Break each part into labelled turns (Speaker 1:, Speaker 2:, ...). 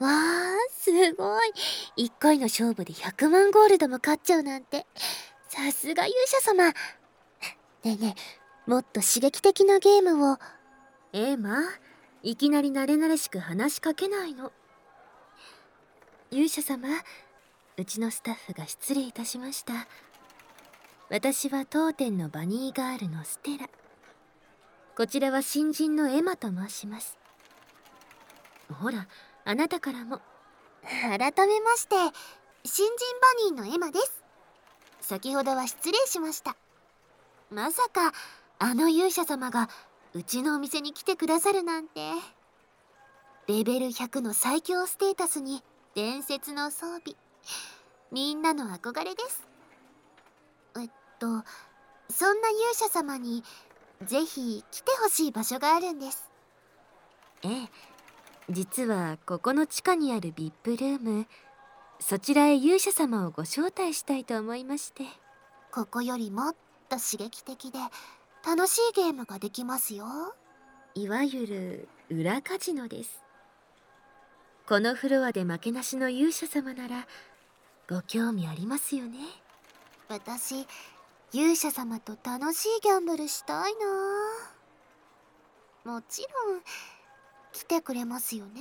Speaker 1: わあ、すごい。1回の勝負で100万ゴールドも勝っちゃうなんて。さすが勇者様。ねえねえ、もっと刺激的なゲームを。
Speaker 2: いきなり慣れ慣れしく話しかけないの。
Speaker 1: 勇者様、うちのスタッフが失礼いたしました。私は当店のバニーガールのステラ。こちらは新人のエマと申します。
Speaker 2: ほら、あなたからも。
Speaker 3: 改めまして、新人バニーのエマです。先ほどは失礼しました。まさかあの勇者様がうちのお店に来てくださるなんて。レベル100の最強ステータスに伝説の装備、みんなの憧れです。そんな勇者様にぜひ来てほしい場所があるんです。
Speaker 2: 実はここの地下にある VIP ルーム、そちらへ勇者様をご招待したいと思いまして。
Speaker 3: ここよりもっと刺激的で楽しいゲームができますよ。
Speaker 2: いわゆる裏カジノです。このフロアで負けなしの勇者様ならご興味ありますよね。
Speaker 3: 私、勇者様と楽しいギャンブルしたいな。もちろん来てくれますよね。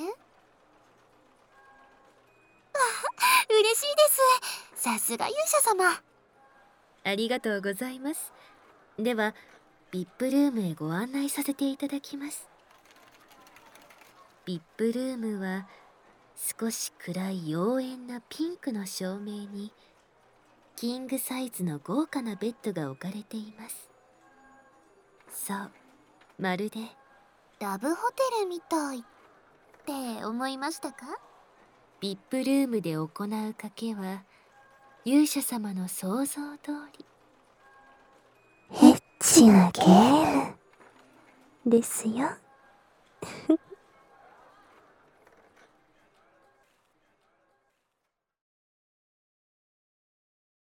Speaker 3: 嬉しいです。さすが勇者様。
Speaker 2: ありがとうございます。では VIP ルームへご案内させていただきます。VIP ルームは少し暗い妖艶なピンクの照明にキングサイズの豪華なベッドが置かれています。そう、まるで
Speaker 3: ラブホテルみたいって思いましたか？
Speaker 2: VIP ルームで行う賭けは勇者様の想像通り
Speaker 1: エッチなゲームですよ。